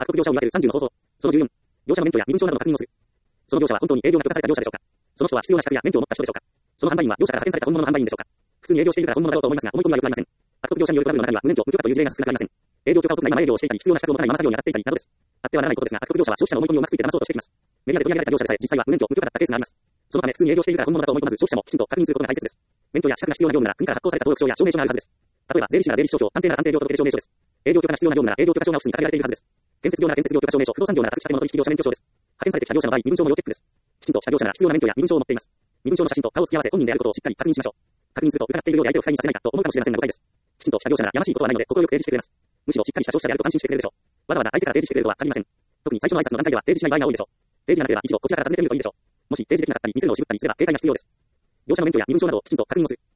悪徳業者を見分ける30の方法。その14、業者の免許や身分証などの確認をする。その業者は本当に営業が許可された業者でしょうか。その人は必要な資格や免許を持った人でしょうか。その販売員は業者から派遣された本物の販売員でしょうか。普通に営業しているから本物だろうと思いますが、思い込みはよくありません。悪徳業者によるトラブルの中には無免許、無許可という事例が少なくありません。営業許可を取ってないまま営業をしていたり、必要な資格を持たないまま作業に当たっていたりなどです。あってはならないことですが、悪徳業者は消費者の思い込みをうまくついて騙そうとしてきます。メディアで取り上げられた業者でさえ、実際は無免許、無許可だったケースがあります。そのため、普通に営業しているから本物だと思い込まず、消費者もきちんと確認することが大切です。免許や資格が必要な業務なら、国から発行された登録証や証明書があるはずです。例えば、税理士なら税理士証書、探偵なら探偵業届出証明書です。営業許可が必要な業務なら、営業許可証がオフィスに掲げられているはずです。建設業なら建設業許可証明書、不動産業なら宅地建物取引業者免許証です。派遣されてきた業者の場合、身分証も要チェックです。きちんとした業者なら必要な免許や身分証を持っています。身分証の写真と顔を付き合わせ本人であることをしっかり確認しましょう。確認すると疑っているようで相手を不快にさせないかと思うかもしれませんが誤解です。きちんとした業者ならやましいことはないので心よく提示してくれます。むしろしっかりした消費者であると安心してくれるでしょう。わざわざ相手から提示してくれるとは限りません。特に最初の挨拶の段階では提示しない場合が多いでしょう。提示がなければ一度こちらから尋ねてみるといいでしょう。もし提示できなかったり見せるのを渋ったりすれば警戒が必要です。業者の免許や身分証などをきちんと確認をする。